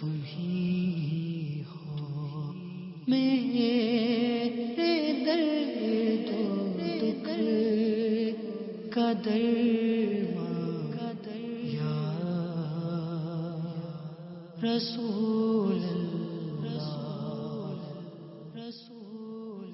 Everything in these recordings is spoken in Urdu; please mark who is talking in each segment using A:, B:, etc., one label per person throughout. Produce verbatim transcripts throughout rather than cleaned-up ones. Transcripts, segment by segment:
A: تم ہی ہو میرے درد و دکھ کا درمان یا رسول اللہ رسول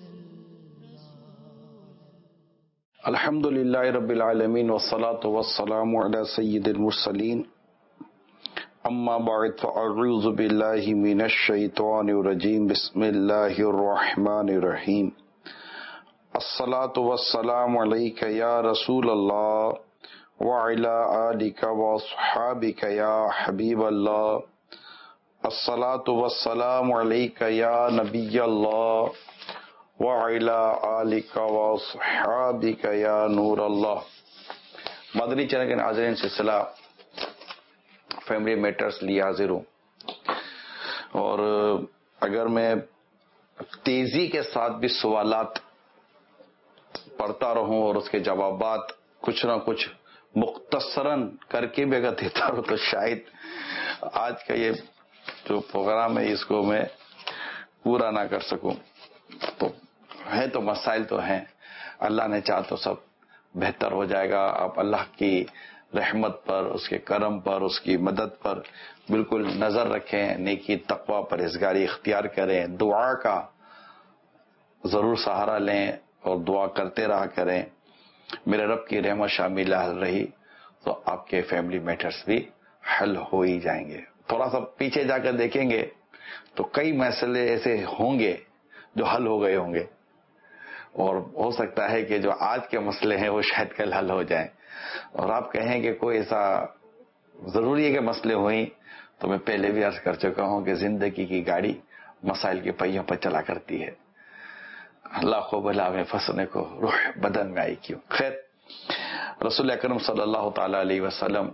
B: الحمد للہ رب العالمین والصلاة والسلام علی سید المرسلین اما بعد فاعوذ باللہ من الشیطان الرجیم بسم اللہ الرحمن الرحیم الصلاة والسلام علیک یا رسول اللہ وعلی آلک واصحابک یا حبیب اللہ الصلاة والسلام علیک یا نبی اللہ وعلی آلک واصحابک یا نور اللہ۔ مدنی چینل کے ناظرین، سلسلہ فیملی میٹرز لیے حاضر ہوں، اور اگر میں تیزی کے ساتھ بھی سوالات پڑھتا رہوں اور اس کے جوابات کچھ نہ کچھ مختصراً کر کے بھی اگر دیتا رہوں تو شاید آج کا یہ جو پروگرام ہے اس کو میں پورا نہ کر سکوں۔ تو ہے تو مسائل تو ہیں، اللہ نے چاہا تو سب بہتر ہو جائے گا۔ آپ اللہ کی رحمت پر، اس کے کرم پر، اس کی مدد پر بالکل نظر رکھیں، نیکی تقوی پرہیزگاری اختیار کریں، دعا کا ضرور سہارا لیں اور دعا کرتے رہا کریں۔ میرے رب کی رحمت شامل رہی تو آپ کے فیملی میٹرز بھی حل ہو ہی جائیں گے۔ تھوڑا سا پیچھے جا کر دیکھیں گے تو کئی مسئلے ایسے ہوں گے جو حل ہو گئے ہوں گے، اور ہو سکتا ہے کہ جو آج کے مسئلے ہیں وہ شاید کل حل ہو جائیں، اور آپ کہیں کہ کوئی ایسا ضروری ہے کہ مسئلے ہوئیں، تو میں پہلے بھی عرض کر چکا ہوں کہ زندگی کی گاڑی مسائل کے پہیوں پر چلا کرتی ہے۔ اللہ کو بلا میں پھنسنے کو روح بدن میں آئی کیوں۔ خیر، رسول اکرم صلی اللہ تعالی علیہ وسلم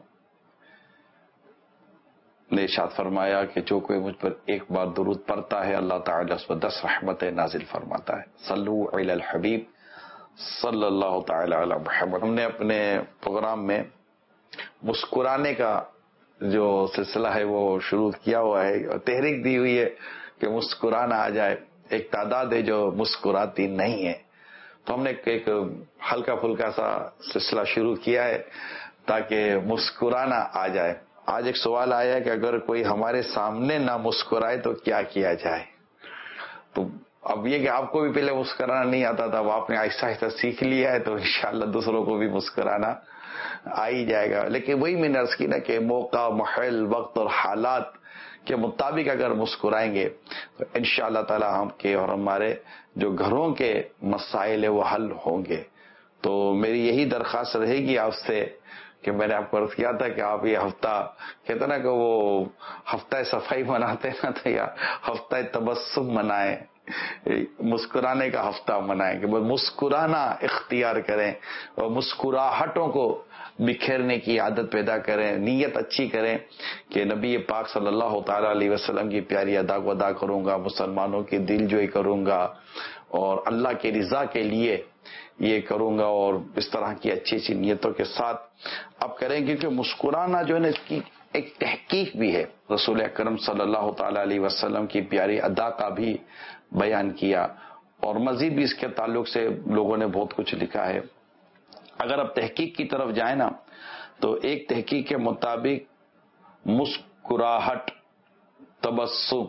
B: نے ارشاد فرمایا کہ جو کوئی مجھ پر ایک بار درود پڑھتا ہے اللہ تعالیٰ اس پر دس رحمتیں نازل فرماتا ہے۔ صلو علی الحبیب صلی اللہ تعالی علی محمد۔ ہم نے اپنے پروگرام میں مسکرانے کا جو سلسلہ ہے وہ شروع کیا ہوا ہے، اور تحریک دی ہوئی ہے کہ مسکرانا آ جائے۔ ایک تعداد ہے جو مسکراتی نہیں ہے، تو ہم نے ایک ہلکا پھلکا سا سلسلہ شروع کیا ہے تاکہ مسکرانا آ جائے۔ آج ایک سوال آیا ہے کہ اگر کوئی ہمارے سامنے نہ مسکرائے تو کیا کیا جائے؟ تو اب یہ کہ آپ کو بھی پہلے مسکرانا نہیں آتا تھا، اب آپ نے آہستہ آہستہ سیکھ لیا ہے تو انشاءاللہ دوسروں کو بھی مسکرانا آ ہی جائے گا۔ لیکن وہی میں نے عرض کی نا کہ موقع، محل، وقت اور حالات کے مطابق اگر مسکرائیں گے تو انشاءاللہ تعالی ہم کے اور ہمارے جو گھروں کے مسائل ہیں وہ حل ہوں گے۔ تو میری یہی درخواست رہے گی آپ سے کہ میں نے آپ کو عرض کیا تھا کہ آپ یہ ہفتہ کہتے نا کہ وہ ہفتہ صفائی مناتے نا، تو یا ہفتہ تبسم منائیں، مسکرانے کا ہفتہ منائیں کہ مسکرانا اختیار کریں اور مسکراہٹوں کو بکھیرنے کی عادت پیدا کریں، نیت اچھی کریں کہ نبی پاک صلی اللہ تعالی علیہ وسلم کی پیاری ادا کو ادا کروں گا، مسلمانوں کی دل جوئی کروں گا اور اللہ کی رضا کے لیے یہ کروں گا، اور اس طرح کی اچھی اچھی نیتوں کے ساتھ اب کریں، کیونکہ مسکرانا جو ہے نا اس کی ایک تحقیق بھی ہے۔ رسول اکرم صلی اللہ تعالی علیہ وسلم کی پیاری ادا کا بھی بیان کیا، اور مزید بھی اس کے تعلق سے لوگوں نے بہت کچھ لکھا ہے۔ اگر اب تحقیق کی طرف جائیں نا تو ایک تحقیق کے مطابق مسکراہٹ، تبسم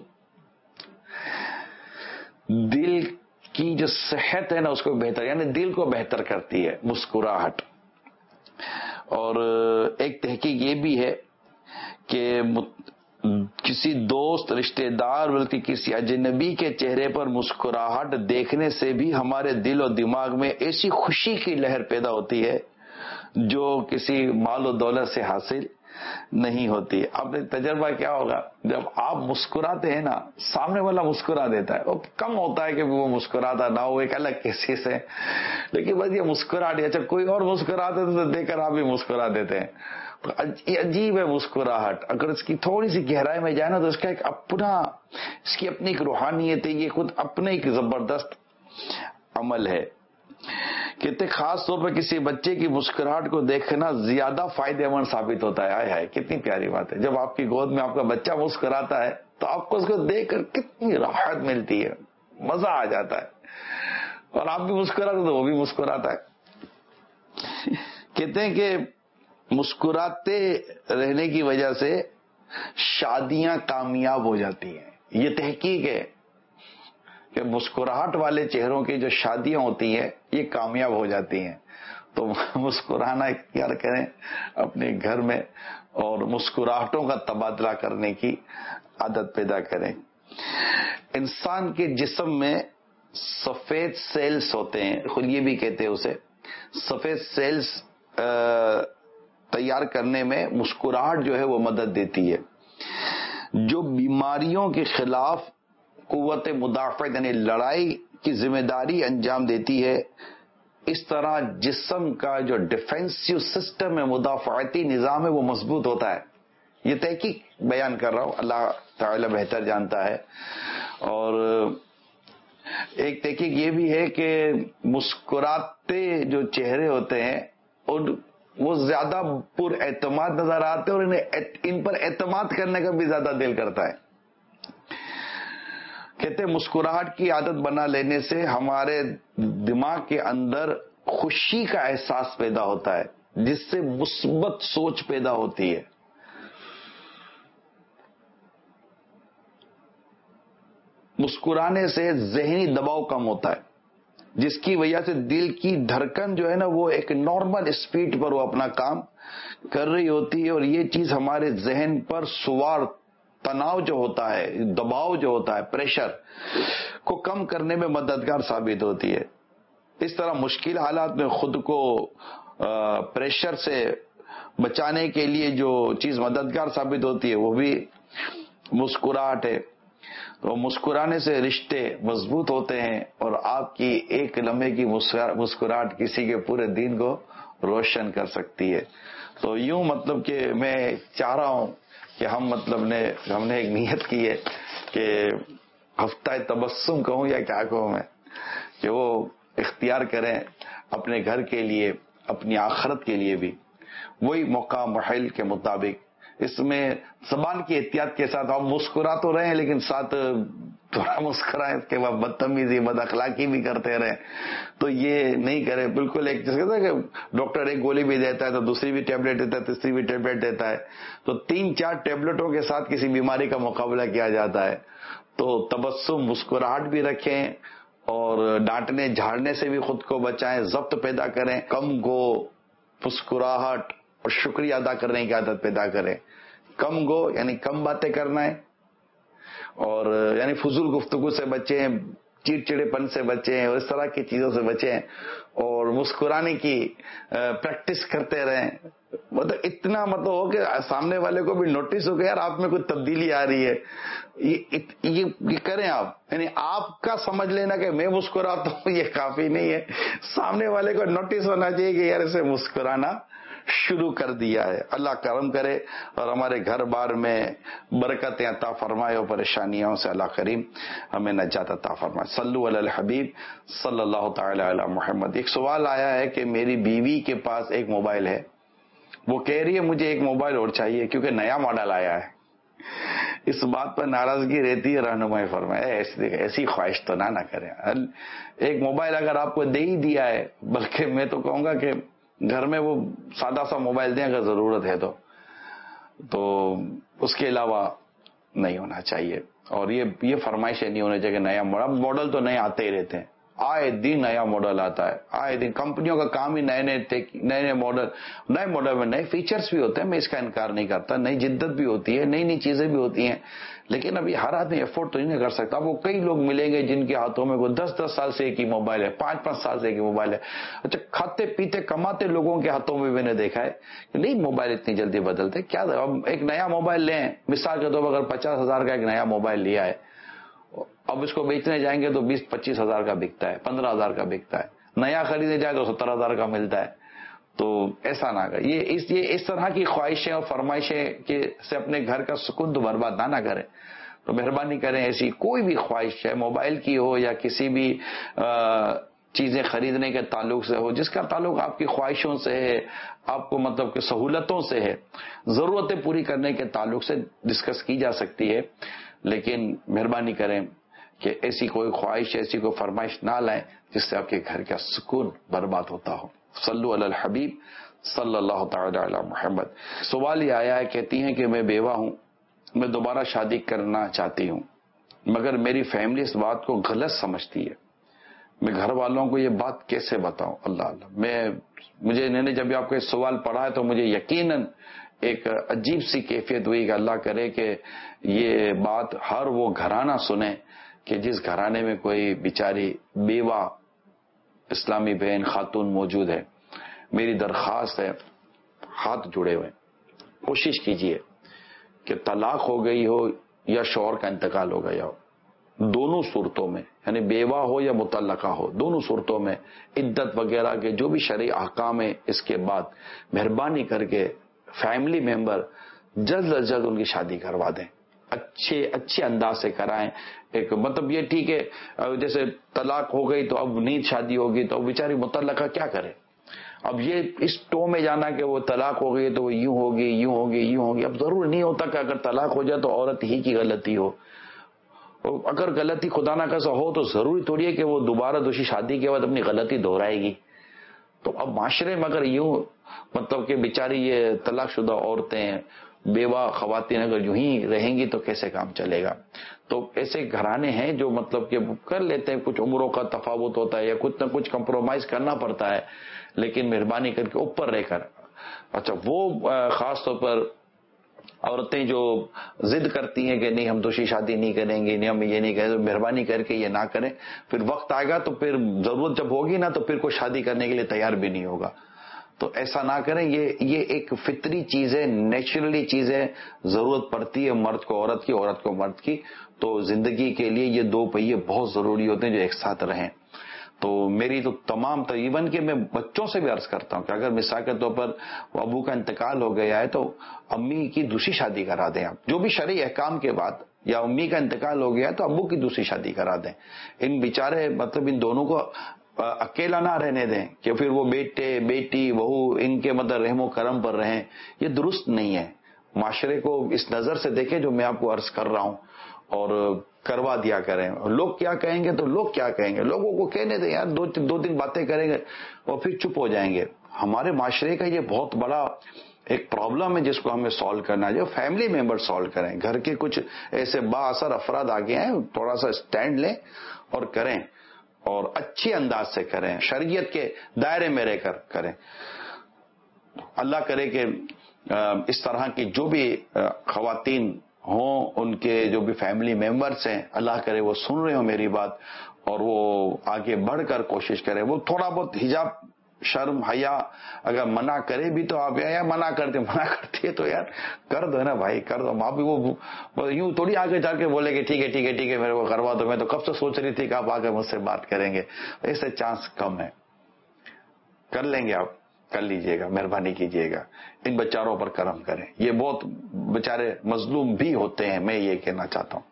B: دل کی جو صحت ہے نا اس کو بہتر، یعنی دل کو بہتر کرتی ہے مسکراہٹ۔ اور ایک تحقیق یہ بھی ہے کہ کسی دوست، رشتہ دار، بلکہ کسی اجنبی کے چہرے پر مسکراہٹ دیکھنے سے بھی ہمارے دل اور دماغ میں ایسی خوشی کی لہر پیدا ہوتی ہے جو کسی مال و دولت سے حاصل نہیں ہوتی۔ اب تجربہ کیا ہوگا، جب آپ مسکراتے ہیں نا سامنے والا مسکرا دیتا ہے، وہ کم ہوتا ہے کہ وہ مسکراتا نہ ہو، ایک الگ کسی سے، لیکن بس یہ مسکرا دیا، اچھا کوئی اور مسکراتے تو دیکھ کر آپ بھی مسکرا دیتے ہیں۔ تو یہ عجیب ہے مسکراہٹ، اگر اس کی تھوڑی سی گہرائی میں جائے نا تو اس کا ایک اپنا، اس کی اپنی ایک روحانیت ہے، یہ خود اپنے ایک زبردست عمل ہے۔ کہتے خاص طور پر کسی بچے کی مسکراہٹ کو دیکھنا زیادہ فائدہ مند ثابت ہوتا ہے. آئے ہائے کتنی پیاری بات ہے. جب آپ کی گود میں آپ کا بچہ مسکراتا ہے تو آپ کو اس کو دیکھ کر کتنی راحت ملتی ہے, مزہ آ جاتا ہے, اور آپ بھی مسکراتے تو وہ بھی مسکراتا ہے. کہتے ہیں کہ مسکراتے رہنے کی وجہ سے شادیاں کامیاب ہو جاتی ہیں. یہ تحقیق ہے کہ مسکراہٹ والے چہروں کی جو شادیاں ہوتی ہیں یہ کامیاب ہو جاتی ہیں. تو مسکرانا اختیار کریں اپنے گھر میں, اور مسکراہٹوں کا تبادلہ کرنے کی عادت پیدا کریں. انسان کے جسم میں سفید سیلز ہوتے ہیں, خود یہ بھی کہتے ہیں اسے سفید سیلز تیار کرنے میں مسکراہٹ جو ہے وہ مدد دیتی ہے, جو بیماریوں کے خلاف قوت مدافعت یعنی لڑائی کی ذمہ داری انجام دیتی ہے. اس طرح جسم کا جو ڈیفینسو سسٹم ہے, مدافعتی نظام ہے, وہ مضبوط ہوتا ہے. یہ تحقیق بیان کر رہا ہوں, اللہ تعالی بہتر جانتا ہے. اور ایک تحقیق یہ بھی ہے کہ مسکراتے جو چہرے ہوتے ہیں اور وہ زیادہ پر اعتماد نظر آتے ہیں, اور انہیں ان پر اعتماد کرنے کا بھی زیادہ دل کرتا ہے. کہتے ہیں مسکراہٹ کی عادت بنا لینے سے ہمارے دماغ کے اندر خوشی کا احساس پیدا ہوتا ہے, جس سے مثبت سوچ پیدا ہوتی ہے. مسکرانے سے ذہنی دباؤ کم ہوتا ہے, جس کی وجہ سے دل کی دھڑکن جو ہے نا وہ ایک نارمل اسپیڈ پر وہ اپنا کام کر رہی ہوتی ہے, اور یہ چیز ہمارے ذہن پر سوار تناؤ جو ہوتا ہے, دباؤ جو ہوتا ہے, پریشر کو کم کرنے میں مددگار ثابت ہوتی ہے. اس طرح مشکل حالات میں خود کو پریشر سے بچانے کے لیے جو چیز مددگار ثابت ہوتی ہے وہ بھی مسکراہٹ ہے. تو مسکرانے سے رشتے مضبوط ہوتے ہیں, اور آپ کی ایک لمحے کی مسکراہٹ کسی کے پورے دن کو روشن کر سکتی ہے. تو یوں مطلب کہ میں چاہ رہا ہوں کہ ہم مطلب نے ہم نے ایک نیت کی ہے کہ ہفتہ تبسم کہوں یا کیا کہوں میں, کہ وہ اختیار کریں اپنے گھر کے لیے, اپنی آخرت کے لیے بھی, وہی موقع محل کے مطابق. اس میں زبان کی احتیاط کے ساتھ ہم مسکرا تو رہے ہیں, لیکن ساتھ تھوڑا مسکرائیں, اس کے بعد بدتمیزی بد اخلاقی بھی کرتے رہے, تو یہ نہیں کرے. بالکل ایک جیسے کہتا ہے کہ ڈاکٹر ایک گولی بھی دیتا ہے تو دوسری بھی ٹیبلٹ دیتا ہے, تیسری بھی ٹیبلٹ دیتا ہے, تو تین چار ٹیبلٹوں کے ساتھ کسی بیماری کا مقابلہ کیا جاتا ہے. تو تبسم مسکراہٹ بھی رکھیں, اور ڈانٹنے جھاڑنے سے بھی خود کو بچائیں, ضبط پیدا کریں, کم گو, مسکراہٹ اور شکریہ ادا کرنے کی عادت پیدا کریں. کم گو یعنی کم باتیں کرنا ہے, اور یعنی فضول گفتگو سے بچیں, چڑچڑے پن سے بچیں, اور اس طرح کی چیزوں سے بچیں, اور مسکرانے کی پریکٹس کرتے رہیں. مطلب اتنا مطلب ہو کہ سامنے والے کو بھی نوٹس ہو کہ یار آپ میں کوئی تبدیلی آ رہی ہے, یہ یہ کریں آپ. یعنی آپ کا سمجھ لینا کہ میں مسکراتا ہوں یہ کافی نہیں ہے, سامنے والے کو نوٹس ہونا چاہیے کہ یار اسے مسکرانا شروع کر دیا ہے. اللہ کرم کرے اور ہمارے گھر بار میں برکتیں عطا فرمائے, اور پریشانیوں سے اللہ کریم ہمیں نجات عطا فرمائے. صلو علی الحبیب صلی اللہ تعالی علی محمد. ایک سوال آیا ہے کہ میری بیوی کے پاس ایک موبائل ہے, وہ کہہ رہی ہے مجھے ایک موبائل اور چاہیے کیونکہ نیا ماڈل آیا ہے. اس بات پر ناراضگی رہتی ہے, رہنمائی فرمائے ایسی ایسی خواہش تو نہ نہ کریں. ایک موبائل اگر آپ کو دے ہی دیا ہے, بلکہ میں تو کہوں گا کہ گھر میں وہ سادہ سا موبائل دیں اگر ضرورت ہے تو تو اس کے علاوہ نہیں ہونا چاہیے. اور یہ یہ فرمائشیں نہیں ہونا چاہیے کہ نیا ماڈل ماڈل تو نئے آتے ہی رہتے ہیں, آئے دن نیا ماڈل آتا ہے, آئے دن کمپنیوں کا کام ہی نئے نئے نئے نئے ماڈل, نئے ماڈل میں نئے فیچرز بھی ہوتے ہیں, میں اس کا انکار نہیں کرتا, نئی جدت بھی ہوتی ہے, نئی نئی چیزیں بھی ہوتی ہیں, لیکن ابھی ہر آدمی افورڈ تو نہیں کر سکتا. آپ کو کئی لوگ ملیں گے جن کے ہاتھوں میں کوئی دس دس سال سے ایک ہی موبائل ہے, پانچ پانچ سال سے ایک ہی موبائل ہے. اچھا کھاتے پیتے کماتے لوگوں کے ہاتھوں میں میں نے دیکھا ہے کہ نہیں موبائل اتنی جلدی بدلتے. کیا اب ایک نیا موبائل لیں, مثال کے طور پر اگر پچاس ہزار کا ایک نیا موبائل لیا ہے, اب اس کو بیچنے جائیں گے تو بیس پچیس ہزار کا بکتا ہے, پندرہ ہزار کا بکتا ہے. نیا خریدنے جائے تو ستر ہزار کا ملتا ہے. تو ایسا نہ کرے. یہ اس یہ اس طرح کی خواہشیں اور فرمائشیں کے سے اپنے گھر کا سکون تو برباد نہ نہ کریں. تو مہربانی کریں ایسی کوئی بھی خواہش ہے, موبائل کی ہو یا کسی بھی چیزیں خریدنے کے تعلق سے ہو، جس کا تعلق آپ کی خواہشوں سے ہے، آپ کو مطلب کہ سہولتوں سے ہے، ضرورتیں پوری کرنے کے تعلق سے ڈسکس کی جا سکتی ہے، لیکن مہربانی کریں کہ ایسی کوئی خواہش، ایسی کوئی فرمائش نہ لائیں جس سے آپ کے گھر کا سکون برباد ہوتا ہو۔ صلو علی الحبیب صلی اللہ تعالی علی محمد۔ سوال یہ آیا ہے، کہتی ہیں کہ میں بیوہ ہوں، میں دوبارہ شادی کرنا چاہتی ہوں، مگر میری فیملی اس بات کو غلط سمجھتی ہے، میں گھر والوں کو یہ بات کیسے بتاؤں؟ اللہ اللہ، میں مجھے انہوں نے جب آپ کا سوال پڑھا ہے تو مجھے یقیناً ایک عجیب سی کیفیت ہوئی کہ اللہ کرے کہ یہ بات ہر وہ گھرانہ سنے کہ جس گھرانے میں کوئی بیچاری بیوہ اسلامی بہن خاتون موجود ہے۔ میری درخواست ہے، ہاتھ جڑے ہوئے، کوشش کیجئے کہ طلاق ہو گئی ہو یا شوہر کا انتقال ہو گیا ہو، دونوں صورتوں میں، یعنی بیوہ ہو یا مطلقہ ہو، دونوں صورتوں میں عدت وغیرہ کے جو بھی شرعی احکام ہیں، اس کے بعد مہربانی کر کے فیملی ممبر جلد از جلد ان کی شادی کروا دیں، اچھے اچھے انداز سے کرائیں۔ ایک مطلب یہ ٹھیک ہے جیسے طلاق ہو گئی تو اب نیت شادی ہوگی تو اب بیچاری متعلقہ کیا کرے؟ اب یہ اس ٹو میں جانا کہ وہ طلاق ہو گئی تو وہ یوں ہوگی یوں ہوگی یوں ہوگی، اب ضروری نہیں ہوتا کہ اگر طلاق ہو جائے تو عورت ہی کی غلطی ہو، اگر غلطی خدا نہ خواستہ ہو تو ضروری تھوڑی ہے کہ وہ دوبارہ دوسری شادی کے بعد اپنی غلطی دہرائے گی۔ تو اب معاشرے میں اگر یوں مطلب کہ بیچاری یہ طلاق شدہ عورتیں، بیوہ خواتین اگر یوں ہی رہیں گی تو کیسے کام چلے گا؟ تو ایسے گھرانے ہیں جو مطلب کہ کر لیتے ہیں، کچھ عمروں کا تفاوت ہوتا ہے یا کچھ نہ کچھ کمپرومائز کرنا پڑتا ہے، لیکن مہربانی کر کے اوپر رہ کر، اچھا وہ خاص طور پر عورتیں جو ضد کرتی ہیں کہ نہیں ہم دوسری شادی نہیں کریں گے، نہیں ہم یہ نہیں کریں، تو مہربانی کر کے یہ نہ کریں، پھر وقت آئے گا تو پھر ضرورت جب ہوگی نا تو پھر کوئی شادی کرنے کے لیے تیار بھی نہیں ہوگا۔ تو ایسا نہ کریں، یہ یہ ایک فطری چیز ہے، نیچرلی چیز ہے، ضرورت پڑتی ہے مرد کو عورت کی، عورت کو مرد کی، تو زندگی کے لیے یہ دو پہیے بہت ضروری ہوتے ہیں جو ایک ساتھ رہیں۔ تو میری تو تمام تقریباً کہ میں بچوں سے بھی عرض کرتا ہوں کہ اگر مثال کے طور پر ابو کا انتقال ہو گیا ہے تو امی کی دوسری شادی کرا دیں آپ، جو بھی شرعی احکام کے بعد، یا امی کا انتقال ہو گیا ہے تو ابو کی دوسری شادی کرا دیں۔ ان بیچارے مطلب ان دونوں کو اکیلا نہ رہنے دیں کہ پھر وہ بیٹے بیٹی بہو ان کے مطلب رحم و کرم پر رہیں، یہ درست نہیں ہے۔ معاشرے کو اس نظر سے دیکھیں جو میں آپ کو عرض کر رہا ہوں، اور کروا دیا کریں۔ لوگ کیا کہیں گے تو لوگ کیا کہیں گے، لوگوں کو کہنے دیں یار، دو دو دن باتیں کریں گے اور پھر چپ ہو جائیں گے۔ ہمارے معاشرے کا یہ بہت بڑا ایک پرابلم ہے جس کو ہمیں سالو کرنا ہے، جو فیملی ممبر سالو کریں۔ گھر کے کچھ ایسے با اثر افراد آگے ہیں، تھوڑا سا اسٹینڈ لیں اور کریں، اور اچھے انداز سے کریں، شریعت کے دائرے میں رہ کر کریں۔ اللہ کرے کہ اس طرح کی جو بھی خواتین ہوں، ان کے جو بھی فیملی ممبرس ہیں، اللہ کرے وہ سن رہے ہوں میری بات اور وہ آگے بڑھ کر کوشش کریں۔ وہ تھوڑا بہت حجاب، شرم، حیا اگر منع کرے بھی تو آپ یا منع کرتے منع کرتے ہے تو یار کر دو نا بھائی، کر دو۔ آپ بھی وہ یوں تھوڑی آگے جا کے بولے کہ ٹھیک ہے ٹھیک ہے ٹھیک ہے میرے کو کروا دو، میں تو کب سے سوچ رہی تھی کہ آپ آگے مجھ سے بات کریں گے۔ ایسے چانس کم ہے، کر لیں گے آپ، کر لیجئے گا، مہربانی کیجئے گا، ان بچاروں پر کرم کریں، یہ بہت بچارے مظلوم بھی ہوتے ہیں، میں یہ کہنا چاہتا ہوں۔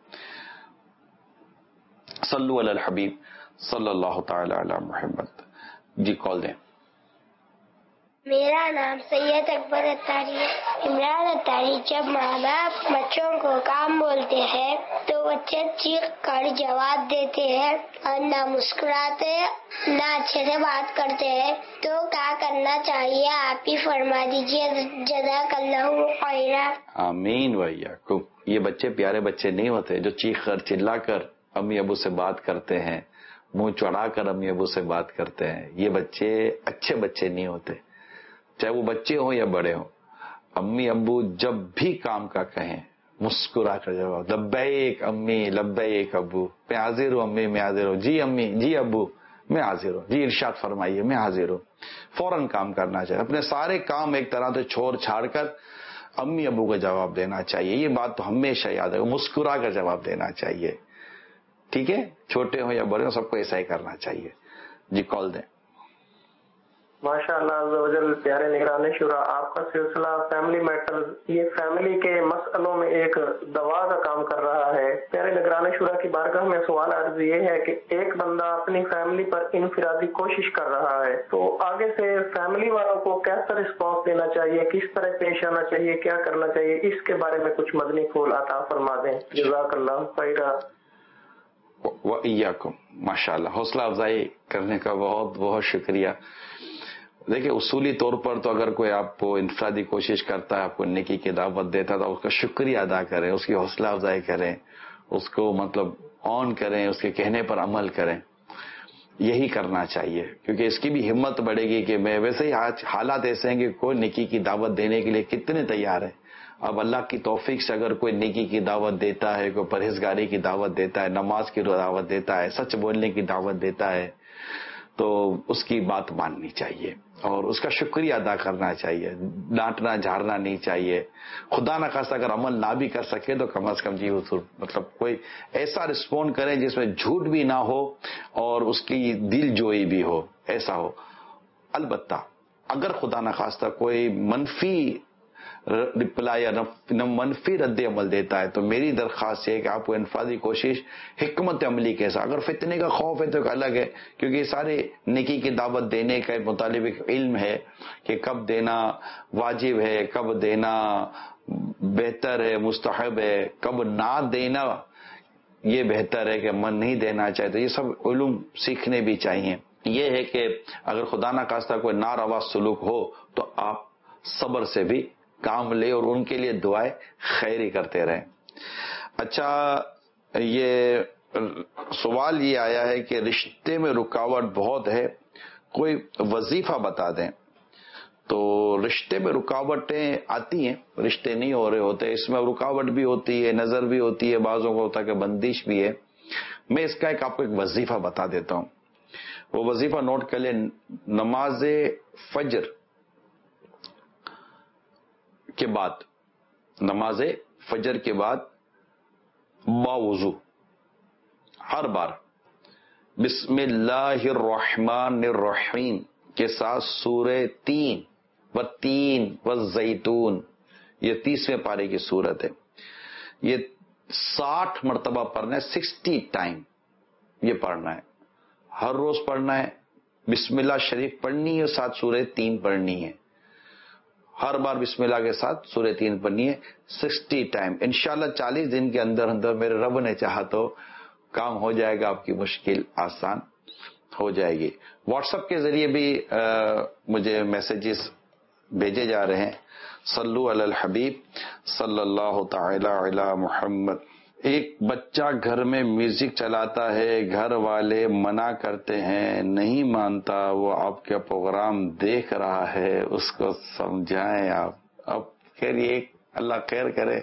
B: صلو علی الحبیب صلی اللہ تعالی علی محمد۔ جی کال دیں۔
C: میرا نام سید اکبر اتاری ہے۔ عمران اتاری، جب ماں باپ بچوں کو کام بولتے ہیں تو بچے چیخ کر جواب دیتے ہیں اور نہ مسکراتے نہ اچھے سے بات کرتے ہیں، تو کیا کرنا چاہیے آپ ہی فرما دیجیے، جزاک اللہ خیرا۔
B: آمین وإیاکم۔ یہ بچے پیارے بچے نہیں ہوتے جو چیخ کر چلا کر امی ابو سے بات کرتے ہیں، منہ چڑھا کر امی ابو سے بات کرتے ہیں، یہ بچے اچھے بچے نہیں ہوتے، چاہے وہ بچے ہوں یا بڑے ہوں۔ امی ابو جب بھی کام کا کہیں مسکرا کر جواب، لبیک امی لبیک ابو، میں حاضر ہوں امی میں حاضر ہوں، جی امی جی ابو میں حاضر ہوں، جی ارشاد فرمائیے میں حاضر ہوں۔ فوراً کام کرنا چاہیے، اپنے سارے کام ایک طرح سے چھوڑ چھاڑ کر امی ابو کو جواب دینا چاہیے۔ یہ بات تو ہمیشہ یاد ہے، مسکرا کر جواب دینا چاہیے، ٹھیک ہے، چھوٹے ہوں یا بڑے ہوں سب کو ایسا ہی کرنا چاہیے۔ جی کال دیں۔
D: ماشاء اللہ عز و جل، پیارے نگران شورا، آپ کا سلسلہ فیملی میٹرز یہ فیملی کے مسئلوں میں ایک دوا کا کام کر رہا ہے۔ پیارے نگران شورا کی بارگاہ میں سوال عرض یہ ہے کہ ایک بندہ اپنی فیملی پر انفرادی کوشش کر رہا ہے، تو آگے سے فیملی والوں کو کیسا رسپانس دینا چاہیے، کس طرح پیش آنا چاہیے، کیا کرنا چاہیے، اس کے بارے میں کچھ مدنی پھول عطا فرما دیں۔ جزاک اللہ خیرا۔
B: وَإِيَّاكُمْ۔ ماشاء اللہ، حوصلہ افزائی کرنے کا بہت بہت شکریہ۔ دیکھیں، اصولی طور پر تو اگر کوئی آپ کو انفرادی کوشش کرتا ہے، آپ کو نیکی کی دعوت دیتا ہے، تو اس کا شکریہ ادا کریں، اس کی حوصلہ افزائی کریں، اس کو مطلب آن کریں، اس کے کہنے پر عمل کریں، یہی کرنا چاہیے، کیونکہ اس کی بھی ہمت بڑھے گی کہ میں ویسے ہی حالات ایسے ہیں کہ کوئی نیکی کی دعوت دینے کے لیے کتنے تیار ہے۔ اب اللہ کی توفیق سے اگر کوئی نیکی کی دعوت دیتا ہے، کوئی پرہیزگاری کی دعوت دیتا ہے، نماز کی دعوت دیتا ہے، سچ بولنے کی دعوت دیتا ہے، تو اس کی بات ماننی چاہیے اور اس کا شکریہ ادا کرنا چاہیے، ڈانٹنا جھاڑنا نہیں چاہیے۔ خدا نہ خواستہ اگر عمل نہ بھی کر سکے تو کم از کم جی مطلب کوئی ایسا رسپونڈ کریں جس میں جھوٹ بھی نہ ہو اور اس کی دل جوئی بھی ہو، ایسا ہو۔ البتہ اگر خدا نہ خواستہ کوئی منفی رپلائی یا منفی رد عمل دیتا ہے تو میری درخواست یہ ہے کہ آپ کو انفرادی کوشش حکمت عملی کے ساتھ، اگر فتنے کا خوف ہے تو ایک الگ ہے، کیونکہ سارے نیکی کی دعوت دینے کا مطابق علم ہے کہ کب دینا واجب ہے، کب دینا بہتر ہے، مستحب ہے، کب نہ دینا یہ بہتر ہے کہ من نہیں دینا چاہے، تو یہ سب علوم سیکھنے بھی چاہیے۔ یہ ہے کہ اگر خدا نہ خواستہ کوئی ناروا سلوک ہو تو آپ صبر سے بھی کام لے اور ان کے لیے دعائیں خیری کرتے رہیں۔ اچھا، یہ سوال یہ آیا ہے کہ رشتے میں رکاوٹ بہت ہے، کوئی وظیفہ بتا دیں۔ تو رشتے میں رکاوٹیں آتی ہیں، رشتے نہیں ہو رہے ہوتے، اس میں رکاوٹ بھی ہوتی ہے، نظر بھی ہوتی ہے، بعضوں کو ہوتا ہے کہ بندش بھی ہے۔ میں اس کا ایک آپ کو ایک وظیفہ بتا دیتا ہوں، وہ وظیفہ نوٹ کر لیں۔ نماز فجر کے بعد، نماز فجر کے بعد باوضو ہر بار بسم اللہ الرحمن الرحیم کے ساتھ سورہ تین و تین و زیتون، یہ تیسویں پارے کی سورت ہے، یہ ساٹھ مرتبہ پڑھنا ہے، سکسٹی ٹائم یہ پڑھنا ہے، ہر روز پڑھنا ہے، بسم اللہ شریف پڑھنی ہے، ساتھ سورہ تین پڑھنی ہے، ہر بار بسم اللہ کے ساتھ سورہ تین پڑھنی ہے، سکسٹی ٹائم۔ انشاءاللہ چالیس دن کے اندر اندر میرے رب نے چاہا تو کام ہو جائے گا، آپ کی مشکل آسان ہو جائے گی۔ واٹس ایپ کے ذریعے بھی مجھے میسیجز بھیجے جا رہے ہیں۔ صلو علی الحبیب صلی اللہ تعالی علی محمد۔ ایک بچہ گھر میں میوزک چلاتا ہے، گھر والے منع کرتے ہیں، نہیں مانتا، وہ آپ کا پروگرام دیکھ رہا ہے، اس کو سمجھائیں آپ۔ اب خیر یہ اللہ خیر کرے،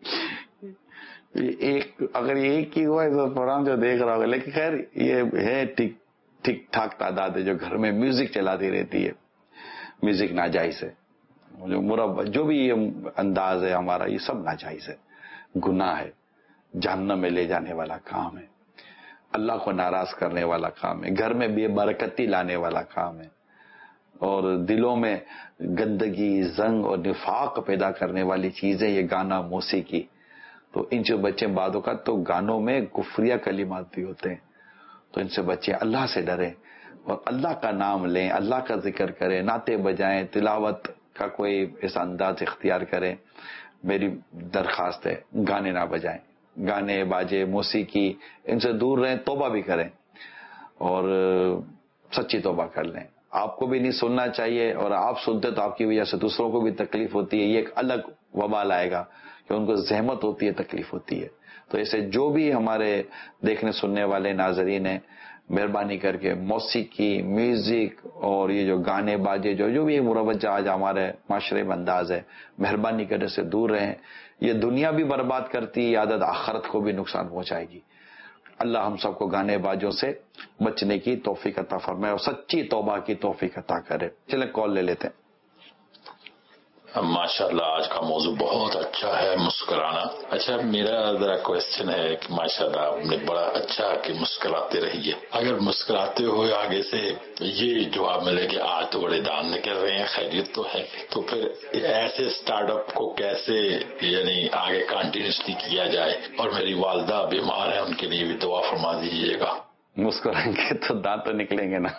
B: ایک اگر یہ ایک ہی ہوا ہے پروگرام جو دیکھ رہا ہوگا، لیکن خیر یہ ہے ٹھیک ٹھیک ٹھاک تعداد ہے جو گھر میں میوزک چلاتی رہتی ہے۔ میوزک ناجائز ہے، جو مربع جو بھی یہ انداز ہے ہمارا، یہ سب ناجائز ہے، گناہ ہے، جہنم میں لے جانے والا کام ہے، اللہ کو ناراض کرنے والا کام ہے، گھر میں بے برکتی لانے والا کام ہے، اور دلوں میں گندگی، زنگ اور نفاق پیدا کرنے والی چیزیں یہ گانا، موسیقی۔ تو ان سے بچے، بعد اوقات تو گانوں میں کفریہ کلمات بھی ہوتے ہیں، تو ان سے بچے اللہ سے ڈریں اور اللہ کا نام لیں، اللہ کا ذکر کریں، نعتیں بجائیں، تلاوت کا کوئی ایسا انداز اختیار کریں۔ میری درخواست ہے گانے نہ بجائیں، گانے باجے موسیقی ان سے دور رہیں، توبہ بھی کریں اور سچی توبہ کر لیں۔ آپ کو بھی نہیں سننا چاہیے، اور آپ سنتے تو آپ کی وجہ سے دوسروں کو بھی تکلیف ہوتی ہے، یہ ایک الگ وبال آئے گا کہ ان کو زحمت ہوتی ہے، تکلیف ہوتی ہے۔ تو ایسے جو بھی ہمارے دیکھنے سننے والے ناظرین ہیں، مہربانی کر کے موسیقی، میوزک اور یہ جو گانے باجے جو جو بھی مروج آج ہمارے معاشرے میں انداز ہے، مہربانی کرنے سے دور رہیں۔ یہ دنیا بھی برباد کرتی ہے، عادت آخرت کو بھی نقصان پہنچائے گی۔ اللہ ہم سب کو گانے باجوں سے بچنے کی توفیق عطا فرمائے اور سچی توبہ کی توفیق عطا کرے۔ چلیں کال لے لیتے ہیں۔
E: ماشاءاللہ آج کا موضوع بہت اچھا ہے، مسکرانا. اچھا میرا ذرا کوشچن ہے کہ ماشاءاللہ آپ نے بڑا اچھا کہ مسکراتے رہیے. اگر مسکراتے ہوئے آگے سے یہ جواب ملے کہ آج تو بڑے دان نکل رہے ہیں، خیریت تو ہے، تو پھر ایسے اسٹارٹ اپ کو کیسے یعنی آگے کنٹینیوسلی کیا جائے؟ اور میری والدہ بیمار ہیں، ان کے لیے بھی دعا فرما دیجیے گا.
B: مسکرائیں گے تو دانت تو نکلیں گے نا.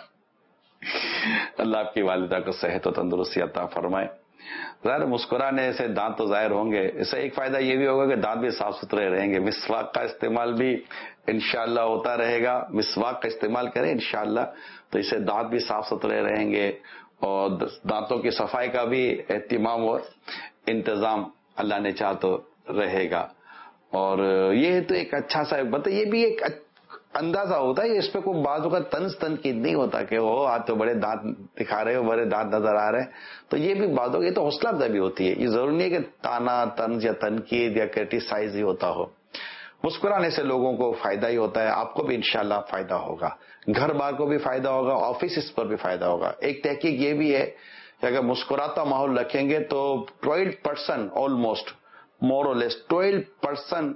B: اللہ آپ کی والدہ کو صحت و تندرستی عطا فرمائے. ظاہر مسکرانے سے دانت تو ظاہر ہوں گے، اس سے ایک فائدہ یہ بھی ہوگا کہ دانت بھی صاف ستھرے رہیں گے. مسواک کا استعمال بھی انشاءاللہ ہوتا رہے گا. مسواک کا استعمال کریں انشاءاللہ تو اس سے دانت بھی صاف ستھرے رہیں گے، اور دانتوں کی صفائی کا بھی اہتمام اور انتظام اللہ نے چاہ تو رہے گا. اور یہ تو ایک اچھا سا مطلب یہ بھی ایک اندازہ ہوتا ہے، اس پہ کوئی بعض اوقات طنز تنقید نہیں ہوتا کہ وہ آج تو بڑے دانت دکھا رہے ہو، بڑے دانت نظر آ رہے ہیں. تو یہ بھی بعض اوقات یہ تو حوصلہ افزائی بھی ہوتی ہے. یہ ضروری نہیں ہے کہ تانا طنز یا تنقید یا کرٹیسائز ہی ہوتا ہو. مسکرانے سے لوگوں کو فائدہ ہی ہوتا ہے. آپ کو بھی انشاءاللہ فائدہ ہوگا، گھر بار کو بھی فائدہ ہوگا، آفیسز پر بھی فائدہ ہوگا. ایک تحقیق یہ بھی ہے کہ اگر مسکراتا ماحول رکھیں گے تو ٹویلو پرسینٹ آلموسٹ مور اور لیس ٹویلو پرسینٹ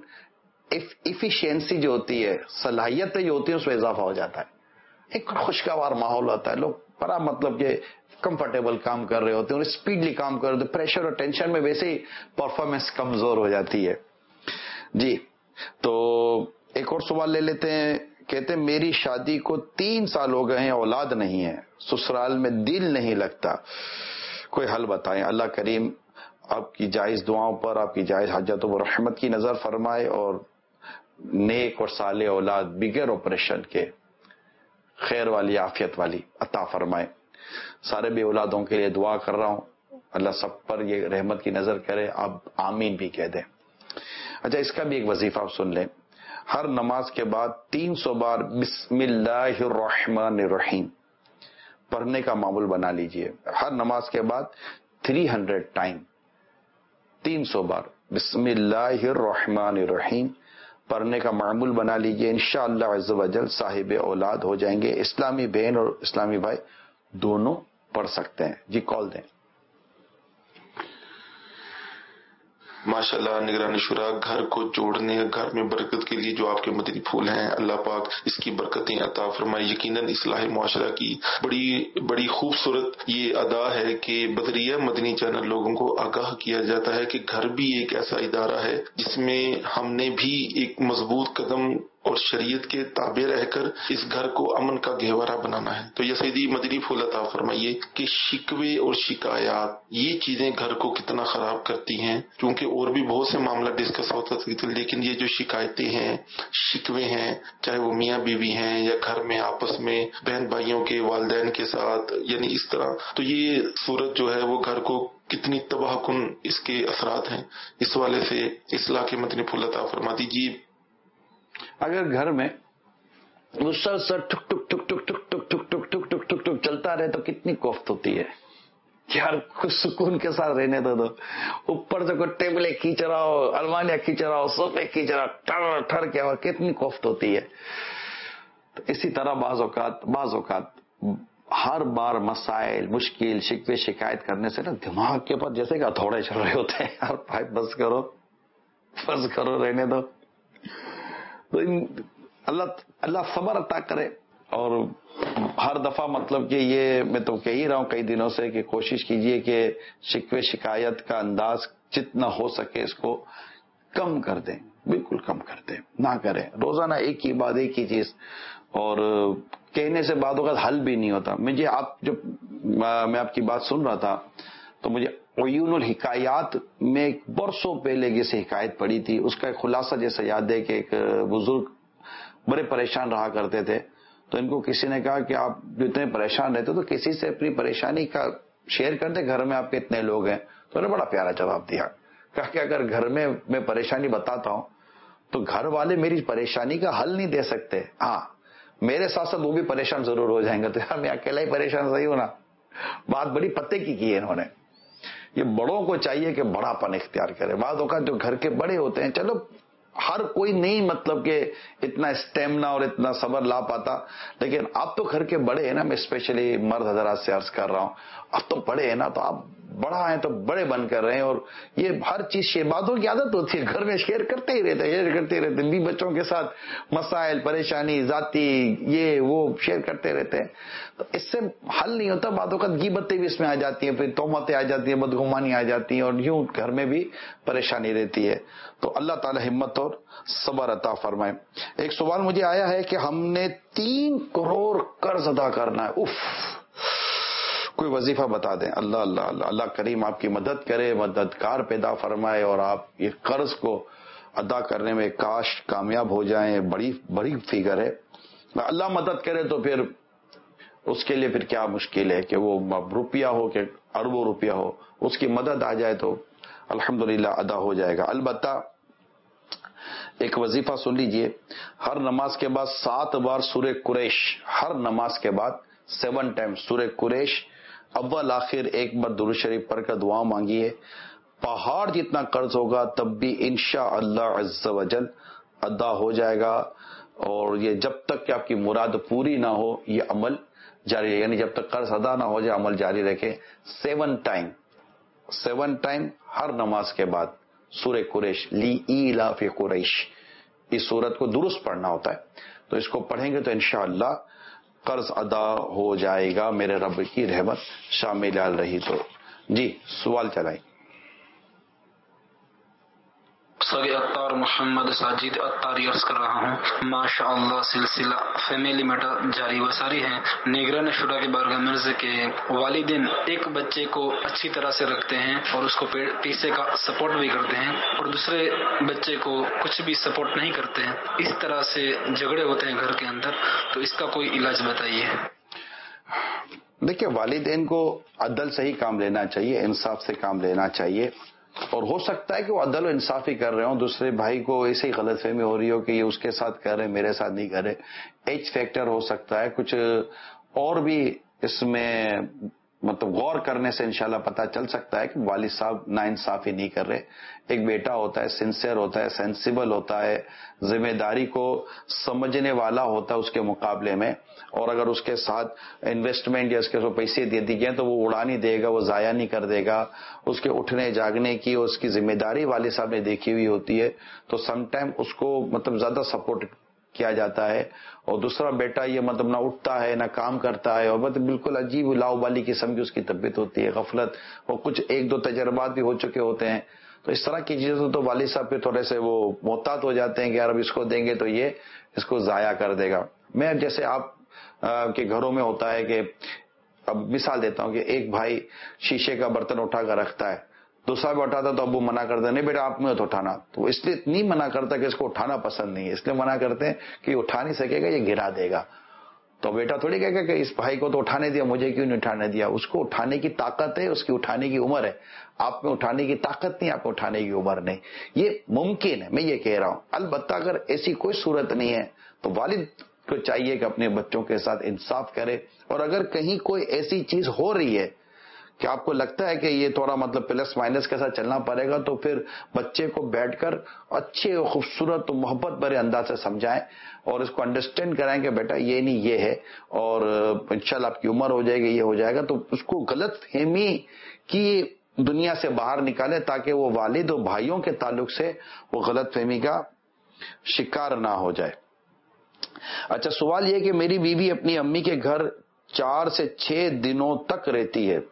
B: ایفیشینسی جو ہوتی ہے، صلاحیتیں جو ہوتی ہیں، اس میں اضافہ ہو جاتا ہے. ایک خوشگوار ماحول ہوتا ہے، لوگ بڑا مطلب کہ کمفرٹیبل کام کر رہے ہوتے ہیں اور اسپیڈلی کام کر رہے ہوتے ہیں. پریشر اور ٹینشن میں ویسے ہی پرفارمنس کمزور ہو جاتی ہے. جی تو ایک اور سوال لے لیتے ہیں. کہتے ہیں میری شادی کو تین سال ہو گئے ہیں، اولاد نہیں ہے، سسرال میں دل نہیں لگتا، کوئی حل بتائیں. اللہ کریم آپ کی جائز دعاؤں پر، آپ کی جائز حاجتوں پر رحمت کی نظر فرمائے اور نیک اور صالح اولاد بغیر آپریشن کے خیر والی عافیت والی عطا فرمائے. سارے بے اولادوں کے لیے دعا کر رہا ہوں، اللہ سب پر یہ رحمت کی نظر کرے. آپ آمین بھی کہہ دیں. اچھا اس کا بھی ایک وظیفہ آپ سن لیں. ہر نماز کے بعد تین سو بار بسم اللہ الرحمن الرحیم پڑھنے کا معمول بنا لیجئے. ہر نماز کے بعد تھری ہنڈریڈ ٹائم تین سو بار بسم اللہ الرحمن الرحیم پڑھنے کا معمول بنا لیجئے. انشاءاللہ عز و جل صاحب اولاد ہو جائیں گے. اسلامی بہن اور اسلامی بھائی دونوں پڑھ سکتے ہیں. جی کال دیں.
F: ماشاءاللہ نگران شورا، گھر کو جوڑنے، گھر میں برکت کے لیے جو آپ کے مدنی پھول ہیں، اللہ پاک اس کی برکتیں عطا فرمائے. یقیناً اصلاح معاشرہ کی بڑی بڑی خوبصورت یہ ادا ہے کہ بدریہ مدنی چینل لوگوں کو آگاہ کیا جاتا ہے کہ گھر بھی ایک ایسا ادارہ ہے جس میں ہم نے بھی ایک مضبوط قدم اور شریعت کے تابع رہ کر اس گھر کو امن کا گہوارہ بنانا ہے. تو یہ سیدی مدنی پھول عطا فرمائیے کہ شکوے اور شکایات یہ چیزیں گھر کو کتنا خراب کرتی ہیں. کیونکہ اور بھی بہت سے معاملہ ڈسکس ہوتا تھا، لیکن یہ جو شکایتیں ہیں، شکوے ہیں، چاہے وہ میاں بیوی ہیں یا گھر میں آپس میں بہن بھائیوں کے والدین کے ساتھ، یعنی اس طرح، تو یہ صورت جو ہے وہ گھر کو کتنی تباہ کن اس کے اثرات ہیں. اس والے سے اصلاح کے مدنی پھول عطا فرما دیجیے.
B: اگر گھر میں مسلسل ٹک ٹک ٹک ٹک ٹک ٹک ٹک ٹک ٹک ٹک ٹک ٹک چلتا رہے تو کتنی کوفت ہوتی ہے. یار کچھ سکون کے ساتھ رہنے دو. دو اوپر سے کوئی ٹیبلیں کھینچ رہا ہو، الماریاں کھینچ رہا ہو، صوفے کھینچ رہا، ٹھر ٹھر کیا ہوا، کتنی کوفت ہوتی ہے. تو اسی طرح بعض اوقات بعض اوقات ہر بار مسائل، مشکل، شکوے، شکایت کرنے سے نا دماغ کے اوپر جیسے کہ ہتھوڑے چل رہے ہوتے ہیں. یار بھائی بس کرو، بس کرو، رہنے دو. تو اللہ اللہ صبر عطا کرے. اور ہر دفعہ مطلب کہ یہ میں تو کہہ ہی رہا ہوں کئی دنوں سے کہ کوشش کیجئے کہ شکوے شکایت کا انداز جتنا ہو سکے اس کو کم کر دیں، بالکل کم کر دیں، نہ کریں. روزانہ ایک ہی بات، ایک ہی چیز، اور کہنے سے بعد وقت حل بھی نہیں ہوتا. مجھے آپ جو میں آپ کی بات سن رہا تھا تو مجھے عیون الحکایات میں ایک برسوں پہلے جیسے حکایت پڑھی تھی، اس کا ایک خلاصہ جیسے یاد ہے کہ ایک بزرگ بڑے پریشان رہا کرتے تھے. تو ان کو کسی نے کہا کہ آپ جو اتنے پریشان رہتے تو کسی سے اپنی پریشانی کا شیئر کر دیں، گھر میں آپ کے اتنے لوگ ہیں. تو انہوں نے بڑا پیارا جواب دیا، کہا کہ اگر گھر میں میں پریشانی بتاتا ہوں تو گھر والے میری پریشانی کا حل نہیں دے سکتے، ہاں میرے ساتھ ساتھ وہ بھی پریشان ضرور ہو جائیں گے. تو یار میں اکیلا ہی پریشان صحیح ہونا. بات بڑی پتے کی کی ہے انہوں نے. یہ بڑوں کو چاہیے کہ بڑا پن اختیار کرے. بعض اوقات جو گھر کے بڑے ہوتے ہیں، چلو ہر کوئی نہیں مطلب کہ اتنا اسٹیمنا اور اتنا صبر لا پاتا، لیکن آپ تو گھر کے بڑے ہیں نا. میں اسپیشلی مرد حضرات سے عرض کر رہا ہوں، اب تو بڑے ہیں نا، تو آپ بڑا ہیں تو بڑے بن کر رہے ہیں، اور یہ ہر چیز شیبادوں کی عادت ہوتی ہے، گھر میں شیئر کرتے ہی رہتے شیئر کرتے رہتے بھی بچوں کے ساتھ مسائل، پریشانی، ذاتی یہ وہ شیئر کرتے رہتے ہیں. تو اس سے حل نہیں ہوتا. بعض اوقات غیبتیں بھی اس میں آ جاتی ہیں، پھر تہمتیں آ جاتی ہیں، بدگمانی آ جاتی ہیں، اور یوں گھر میں بھی پریشانی رہتی ہے. تو اللہ تعالی ہمت اور صبر عطا فرمائے. ایک سوال مجھے آیا ہے کہ ہم نے تین کروڑ قرض ادا کرنا ہے. اف، کوئی وظیفہ بتا دیں. اللہ اللہ اللہ اللہ کریم آپ کی مدد کرے، مددگار پیدا فرمائے، اور آپ یہ قرض کو ادا کرنے میں کاش کامیاب ہو جائیں. بڑی بڑی فگر ہے. اللہ مدد کرے تو پھر اس کے لیے پھر کیا مشکل ہے کہ وہ روپیہ ہو کہ اربوں روپیہ ہو، اس کی مدد آ جائے تو الحمدللہ ادا ہو جائے گا. البتہ ایک وظیفہ سن لیجئے، ہر نماز کے بعد سات بار سورہ قریش، ہر نماز کے بعد سیون ٹائم سورہ قریش اول آخر ایک بار درود شریف پڑھ کر دعا مانگیے. پہاڑ جتنا قرض ہوگا تب بھی انشاءاللہ عز وجل ادا ہو جائے گا. اور یہ جب تک کہ آپ کی مراد پوری نہ ہو یہ عمل جاری رہے، یعنی جب تک قرض ادا نہ ہو جائے عمل جاری رکھے. سیون ٹائم سیون ٹائم ہر نماز کے بعد سورہ قریش، لی ایلاف قریش، اس سورت کو درست پڑھنا ہوتا ہے. تو اس کو پڑھیں گے تو انشاءاللہ قرض ادا ہو جائے گا، میرے رب کی رحمت شامل رہی تو. جی سوال چلائیں.
G: سگے اتار محمد ساجد اتاری عرض کر رہا ہوں، ماشاء اللہ سلسلہ فیملی میٹر جاری و ساری ہے. نگران شورا کے بارگاہ مرض کے والدین ایک بچے کو اچھی طرح سے رکھتے ہیں اور اس کو پیسے کا سپورٹ بھی کرتے ہیں، اور دوسرے بچے کو کچھ بھی سپورٹ نہیں کرتے ہیں. اس طرح سے جھگڑے ہوتے ہیں گھر کے اندر، تو اس کا کوئی علاج بتائیے.
B: دیکھیے، والدین کو عدل سے ہی کام لینا چاہیے، انصاف سے کام لینا چاہیے. اور ہو سکتا ہے کہ وہ عدل و انصاف ہی کر رہے ہوں، دوسرے بھائی کو ایسی غلط فہمی ہو رہی ہو کہ یہ اس کے ساتھ کر رہے میرے ساتھ نہیں کر رہے. ایج فیکٹر ہو سکتا ہے، کچھ اور بھی اس میں مطلب غور کرنے سے انشاءاللہ پتہ چل سکتا ہے کہ والد صاحب ناانصافی نہیں کر رہے. ایک بیٹا ہوتا ہے، سنسیئر ہوتا ہے، سینسیبل ہوتا ہے، ذمہ داری کو سمجھنے والا ہوتا ہے اس کے مقابلے میں. اور اگر اس کے ساتھ انویسٹمنٹ یا اس کے پیسے دے دی جائیں تو وہ اڑا نہیں دے گا، وہ ضائع نہیں کر دے گا. اس کے اٹھنے جاگنے کی اور اس کی ذمہ داری والد صاحب نے دیکھی ہوئی ہوتی ہے، تو سم ٹائم اس کو مطلب زیادہ سپورٹ کیا جاتا ہے. اور دوسرا بیٹا یہ مطلب نہ اٹھتا ہے نہ کام کرتا ہے، اور مطلب بالکل عجیب لاؤبالی قسم کی اس کی طبیعت ہوتی ہے، غفلت، اور کچھ ایک دو تجربات بھی ہو چکے ہوتے ہیں. تو اس طرح کی چیزیں تو والد صاحب پہ تھوڑے سے وہ محتاط ہو جاتے ہیں کہ یار اب اس کو دیں گے تو یہ اس کو ضائع کر دے گا. میں جیسے آپ کے گھروں میں ہوتا ہے کہ اب مثال دیتا ہوں کہ ایک بھائی شیشے کا برتن اٹھا کر رکھتا ہے، دوسرا بھی اٹھاتا تو ابو منع کرتے نہیں بیٹا آپ میں تو اٹھانا. تو وہ اس لیے نہیں منع کرتا کہ اس کو اٹھانا پسند نہیں ہے، اس لیے منع کرتے ہیں کہ یہ اٹھا نہیں سکے گا، یہ گرا دے گا. تو بیٹا تھوڑی کہے گا کہ اس بھائی کو تو اٹھانے دیا، مجھے کیوں نہیں اٹھانے دیا. اس کو اٹھانے کی طاقت ہے، اس کی اٹھانے کی عمر ہے. آپ میں اٹھانے کی طاقت نہیں، آپ میں اٹھانے کی عمر نہیں. یہ ممکن ہے، میں یہ کہہ رہا ہوں. البتہ اگر ایسی کوئی صورت نہیں ہے تو والد کو چاہیے کہ اپنے بچوں کے ساتھ انصاف کرے. اور اگر کہیں کوئی ایسی چیز ہو رہی ہے کہ آپ کو لگتا ہے کہ یہ تھوڑا مطلب پلس مائنس کے ساتھ چلنا پڑے گا، تو پھر بچے کو بیٹھ کر اچھے اور خوبصورت اور محبت بھرے انداز سے سمجھائیں اور اس کو انڈرسٹینڈ کرائیں کہ بیٹا یہ نہیں یہ ہے، اور انشاءاللہ آپ کی عمر ہو جائے گی، یہ ہو جائے گا. تو اس کو غلط فہمی کی دنیا سے باہر نکالیں تاکہ وہ والد اور بھائیوں کے تعلق سے وہ غلط فہمی کا شکار نہ ہو جائے. اچھا، سوال یہ کہ میری بیوی اپنی امی کے گھر چار سے چھ دنوں تک رہتی ہے،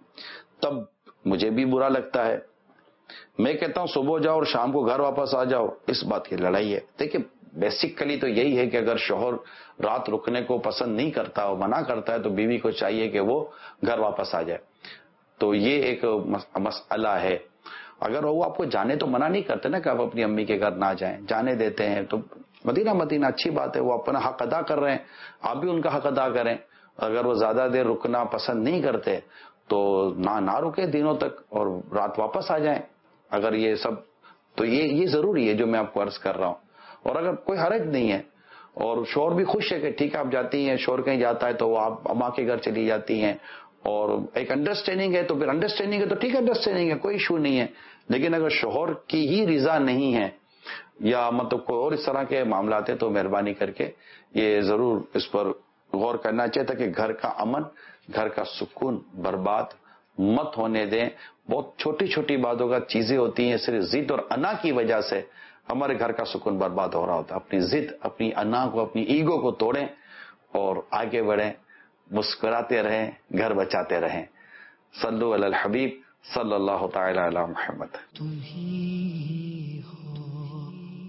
B: تب مجھے بھی برا لگتا ہے. میں کہتا ہوں صبح جاؤ اور شام کو گھر واپس آ جاؤ. اس بات کی لڑائی ہے. دیکھیں بیسیکلی تو یہی ہے کہ اگر شوہر رات رکنے کو پسند نہیں کرتا اور منع کرتا ہے تو بیوی کو چاہیے کہ وہ گھر واپس آ جائے. تو یہ ایک مسئلہ ہے. اگر وہ آپ کو جانے تو منع نہیں کرتے نا کہ آپ اپنی امی کے گھر نہ جائیں، جانے دیتے ہیں، تو مدینہ مدینہ اچھی بات ہے، وہ اپنا حق ادا کر رہے ہیں، آپ بھی ان کا حق ادا کریں. اگر وہ زیادہ دیر رکنا پسند نہیں کرتے تو نہ نہ رکے دنوں تک اور رات واپس آ جائیں. اگر یہ سب تو یہ یہ ضروری ہے جو میں آپ کو عرض کر رہا ہوں. اور اگر کوئی حرج نہیں ہے اور شوہر بھی خوش ہے کہ ٹھیک ہے آپ جاتی ہیں، شوہر کہیں جاتا ہے تو وہ آپ اماں کے گھر چلی جاتی ہیں، اور ایک انڈرسٹینڈنگ ہے تو پھر انڈرسٹینڈنگ ہے تو ٹھیک ہے، انڈرسٹینڈنگ ہے، کوئی ایشو نہیں ہے. لیکن اگر شوہر کی ہی رضا نہیں ہے یا مطلب کوئی اور اس طرح کے معاملات ہیں تو مہربانی کر کے یہ ضرور اس پر غور کرنا چاہیے تاکہ گھر کا امن، گھر کا سکون برباد مت ہونے دیں. بہت چھوٹی چھوٹی باتوں کا چیزیں ہوتی ہیں، صرف ضد اور انا کی وجہ سے ہمارے گھر کا سکون برباد ہو رہا ہوتا. اپنی ضد، اپنی انا کو، اپنی ایگو کو توڑیں اور آگے بڑھیں، مسکراتے رہیں، گھر بچاتے رہیں. صلو علی الحبیب صلی اللہ تعالی علی محمد.
A: تم ہی ہو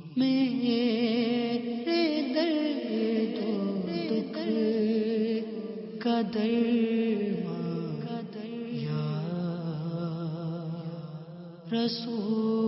A: میرے درد و دکھ کا درمان یا رسول